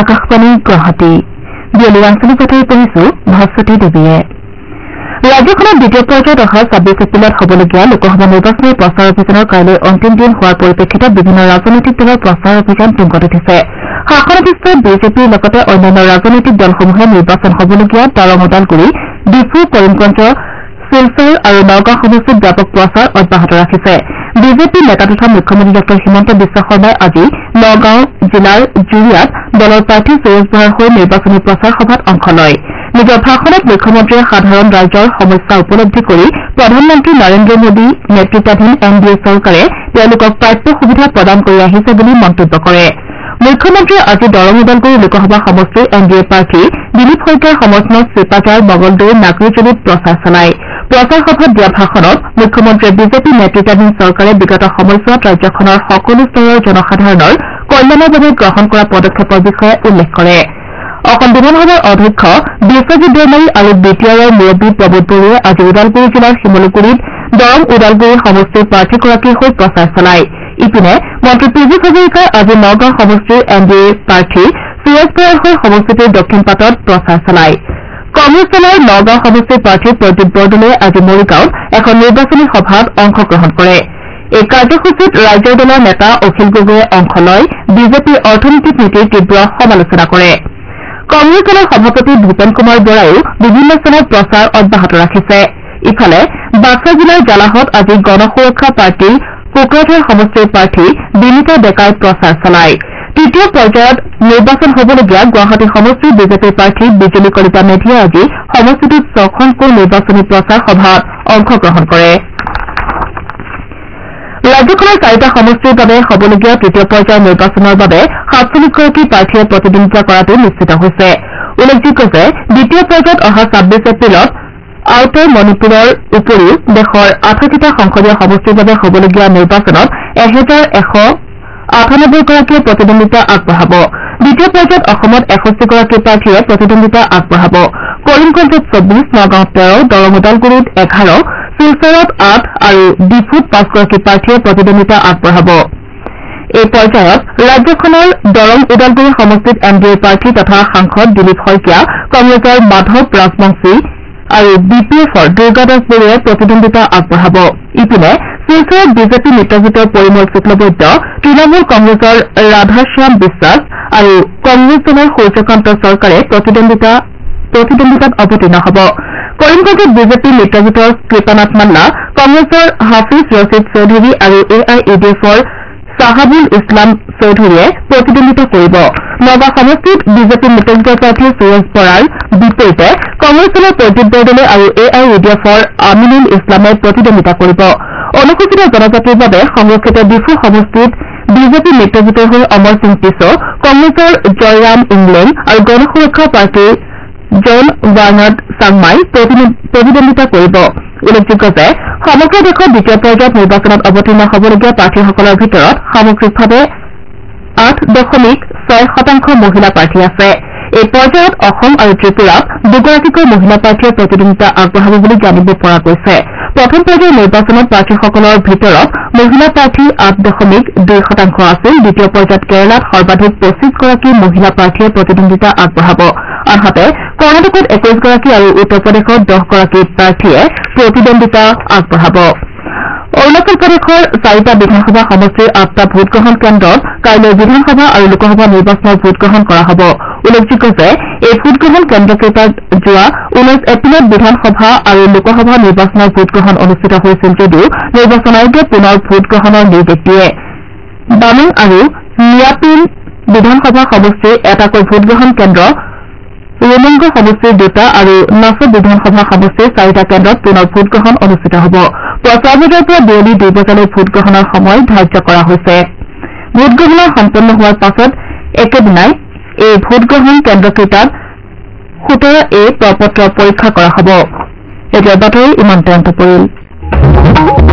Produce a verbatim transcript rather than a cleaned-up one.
আকাশবাণী গুৱাহাটী বিয়লি আঞ্চলিক বাতৰি পঢ়িছো ভাস্বতী দেৱীয়ে। ৰাজ্যখনত দ্বিতীয় পৰ্যায়ত অহা ছাব্বিছ এপ্ৰিলত হ'বলগীয়া লোকসভা নিৰ্বাচনৰ প্ৰচাৰ অভিযানৰ কাইলৈ অন্তিম দিন হোৱাৰ পৰিপ্ৰেক্ষিতত বিভিন্ন ৰাজনৈতিক দলৰ প্ৰচাৰ অভিযান তুংগত উঠিছে। শাসনাধিষ্ঠ বিজেপিৰ লগতে অন্যান্য ৰাজনৈতিক দলসমূহে নিৰ্বাচন হ'বলগীয়া দৰং ওদালগুৰি ডিফু কৰিমগঞ্জ শিলচৰ আৰু নগাঁও সমষ্টিত ব্যাপক প্ৰচাৰ অব্যাহত ৰাখিছে। বিজেপিৰ নেতা তথা মুখ্যমন্ত্ৰী ডঃ হিমন্ত বিশ্ব শৰ্মাই আজি নগাঁও জিলাৰ জুৰিয়াত দলৰ প্ৰাৰ্থী সুৰেশ বৰাৰ হৈ নিৰ্বাচনী প্ৰচাৰ সভাত অংশ লয়। নিজৰ ভাষণত মুখ্যমন্ত্ৰীয়ে সাধাৰণ ৰাইজৰ সমস্যা উপলব্ধি কৰি প্ৰধানমন্ত্ৰী নৰেন্দ্ৰ মোদী নেতৃত্বাধীন এন ডি এ চৰকাৰে তেওঁলোকক প্ৰাপ্য সুবিধা প্ৰদান কৰি আহিছে বুলি মন্তব্য কৰে। মুখ্যমন্ত্ৰীয়ে আজি দৰং ওদালগুৰি লোকসভা সমষ্টিৰ এন ডি এ প্ৰাৰ্থী দিলীপ শইকীয়াৰ সমৰ্থনত চিপাঝাৰ মঙলদৈ নাগৰিজনীত প্ৰচাৰ চলায়। প্ৰচাৰ সভাত দিয়া ভাষণত মুখ্যমন্ত্ৰীয়ে বিজেপি নেতৃত্বাধীন চৰকাৰে বিগত সময়ছোৱাত ৰাজ্যখনৰ সকলো স্তৰৰ জনসাধাৰণৰ কল্যাণৰ বাবে গ্ৰহণ কৰা পদক্ষেপৰ বিষয়ে উল্লেখ কৰে। অসম বিধানসভাৰ অধ্যক্ষ বিশ্বজিৎ দৈমাৰী আৰু বি টি আৰৰ মুৰব্বী প্ৰবোধ বড়োৱে আজি ওদালগুৰি জিলাৰ শিমলুগুৰিত দৰং ওদালগুৰি সমষ্টিৰ প্ৰাৰ্থীগৰাকীৰ হৈ প্ৰচাৰ চলায়। ইপিনে মন্ত্ৰী পীযুষ হাজৰিকাই আজি নগাঁও সমষ্টিৰ এন ডি এৰ প্ৰাৰ্থী সুৰেশ বৰাৰ হৈ সমষ্টিটোৰ দক্ষিণ পাটত প্ৰচাৰ চলায়। কংগ্ৰেছ দলৰ নগাঁও সমষ্টিৰ প্ৰাৰ্থী প্ৰদ্যুৎ বৰদলৈয়ে আজি মৰিগাঁৱত এখন নিৰ্বাচনী সভাত অংশগ্ৰহণ কৰে। এই কাৰ্যসূচীত ৰাইজৰ দলৰ নেতা অখিল গগৈয়ে অংশ লয় বিজেপিৰ অৰ্থনৈতিক নীতিৰ তীব্ৰ সমালোচনা কৰে। কংগ্ৰেছ দলৰ সভাপতি ভূপেন কুমাৰ বৰাইও বিভিন্ন স্থানত প্ৰচাৰ অব্যাহত ৰাখিছে। ইফালে বাক্সা জিলাৰ জালাহত আজি গণ সুৰক্ষা পাৰ্টীৰ কোকৰাঝাৰ সমষ্টিৰ প্ৰাৰ্থী বিনীতা ডেকাই প্ৰচাৰ চলায়। তৃতীয় পৰ্যায়ত নিৰ্বাচন হ'বলগীয়া গুৱাহাটী সমষ্টিৰ বিজেপিৰ প্ৰাৰ্থী বিজুলী কলিতা মেধিয়ে আজি সমষ্টিটোত ছখনকৈ নিৰ্বাচনী প্ৰচাৰ সভাত অংশগ্ৰহণ কৰে। ৰাজ্যখনৰ চাৰিটা সমষ্টিৰ বাবে হ'বলগীয়া তৃতীয় পৰ্যায়ৰ নিৰ্বাচনৰ বাবে সাতচল্লিছগৰাকী প্ৰাৰ্থীয়ে প্ৰতিদ্বন্দ্বিতা কৰাটো নিশ্চিত হৈছে। উল্লেখযোগ্য যে দ্বিতীয় পৰ্যায়ত অহা ছাব্বিছ এপ্ৰিলত আউটাৰ মণিপুৰৰ উপৰিও দেশৰ আঠাশীটা সংসদীয় সমষ্টিৰ বাবে হ'বলগীয়া নিৰ্বাচনত এহেজাৰ এশ আঠানব্বৈগৰাকীয়ে প্ৰতিদ্বন্দ্বিতা আগবঢ়াব। দ্বিতীয় পৰ্যায়ত অসমত এষষ্ঠিগৰাকী প্ৰাৰ্থীয়ে প্ৰতিদ্বন্দ্বিতা আগবঢ়াব। কৰিমগঞ্জত চৌবিশ, নগাঁৱত তেৰ, দৰং ওদালগুৰিত এঘাৰ, শিলচৰত আঠ আৰু ডিফুত পাঁচগৰাকী প্ৰাৰ্থীয়ে প্ৰতিদ্বন্দ্বিতা আগবঢ়াব। এই পৰ্যায়ত ৰাজ্যখনৰ দৰং ওদালগুৰি সমষ্টিত এন ডি এৰ প্ৰাৰ্থী তথা সাংসদ দিলীপ শইকীয়া, কংগ্ৰেছৰ মাধৱ ৰাজবংশী আৰু বি পি এফৰ দুৰ্গাদাস বড়োৱে প্ৰতিদ্বন্দ্বিতা আগবঢ়াব। ইপিনে শিলচৰত বিজেপি মিত্ৰজোঁটৰ পৰিমল শুক্লবৈদ্য, তৃণমূল কংগ্ৰেছৰ ৰাধাশ্যাম বিশ্বাস আৰু কংগ্ৰেছ দলৰ সূৰ্যকান্ত চৰকাৰে প্ৰতিদ্বন্দ্বিতাত অৱতীৰ্ণ হ'ব। কৰিমগঞ্জত বিজেপি মিত্ৰজোঁটৰ কৃপানাথ মাল্লা, কংগ্ৰেছৰ হাফিজ ৰছিদ চৌধুৰী আৰু এ আই ইউ ডি এফৰ চাহাবুল ইছলাম চৌধুৰীয়ে প্ৰতিদ্বন্দ্বিতা কৰিব। নগাঁও সমষ্টিত বিজেপি মিত্ৰজোঁটৰ প্ৰাৰ্থী সুৰেশ বৰাৰ বিপৰীতে কংগ্ৰেছ দলৰ প্ৰদ্যুৎ বৰদলৈ আৰু এ আই ইউ ডি এফৰ আমিনুল ইছলামে প্ৰতিদ্বন্দ্বিতা কৰিব। অনুসূচিত জনজাতিৰ বাবে সংৰক্ষিত ডিফু সমষ্টিত বিজেপি মিত্ৰজোঁটৰ হৈ অমৰ সিং পিছো, কংগ্ৰেছৰ জয়ৰাম ইংলেণ্ড আৰু গণ সুৰক্ষা পাৰ্টীৰ জন ৱাৰ্নাড চাংমাই প্ৰতিদ্বন্দ্বিতা কৰিব। উল্লেখযোগ্য যে সমগ্ৰ দেশত দ্বিতীয় পৰ্যায়ত নিৰ্বাচনত অৱতীৰ্ণ হ'বলগীয়া প্ৰাৰ্থীসকলৰ ভিতৰত সামগ্ৰিকভাৱে আঠ দশমিক ছয় শতাংশ মহিলা প্ৰাৰ্থী আছে। এই পৰ্যায়ত অসম আৰু ত্ৰিপুৰাত দুগৰাকীকৈ মহিলা প্ৰাৰ্থীয়ে প্ৰতিদ্বন্দ্বিতা আগবঢ়াব বুলি জানিব পৰা গৈছে। প্ৰথম পৰ্যায়ৰ নিৰ্বাচনত প্ৰাৰ্থীসকলৰ ভিতৰত মহিলা প্ৰাৰ্থী আঠ দশমিক দুই শতাংশ আছিল। দ্বিতীয় পৰ্যায়ত কেৰালাত সৰ্বাধিক পঁচিছগৰাকী মহিলা প্ৰাৰ্থীয়ে প্ৰতিদ্বন্দ্বিতা আগবঢ়াব। আনহাতে কৰ্ণাটকত একৈশগৰাকী আৰু উত্তৰ প্ৰদেশত দহগৰাকী প্ৰাৰ্থীয়ে প্ৰতিদ্বন্দ্বিতা আগবঢ়াব। অৰুণাচল প্ৰদেশৰ চাৰিটা বিধানসভা সমষ্টিৰ আঠটা ভোটগ্ৰহণ কেন্দ্ৰত কাইলৈ বিধানসভা আৰু লোকসভা নিৰ্বাচনৰ ভোটগ্ৰহণ কৰা হ'ব। উল্লেখযোগ্য যে এই ভোটগ্ৰহণ কেন্দ্ৰকেইটাত যোৱা ঊনৈশ এপ্ৰিলত বিধানসভা আৰু লোকসভা নিৰ্বাচনৰ ভোটগ্ৰহণ অনুষ্ঠিত হৈছিল যদিও নিৰ্বাচন আয়োগে পুনৰ ভোটগ্ৰহণৰ নিৰ্দেশ দিয়ে। বামেং আৰু নিয়াপিন বিধানসভা সমষ্টিৰ এটাকৈ ভোটগ্ৰহণ কেন্দ্ৰ, ৰুমংগ সমষ্টিৰ দুটা আৰু নাচো বিধানসভা সমষ্টিৰ চাৰিটা কেন্দ্ৰত পুনৰ ভোটগ্ৰহণ অনুষ্ঠিত হ'ব। পুৱা ছয় বজাৰ পৰা বিয়লি দুই বজালৈ ভোটগ্ৰহণৰ সময় ধাৰ্য কৰা হৈছে। ভোটগ্ৰহণ সম্পন্ন হোৱাৰ পাছত একেদিনাই এই ভোটগ্ৰহণ কেন্দ্ৰকেইটাত সোতৰ এ প্ৰ পত্ৰ পৰীক্ষা কৰা হ'ব। এতিয়া বাতৰি ইমানতে অন্ত পৰিল।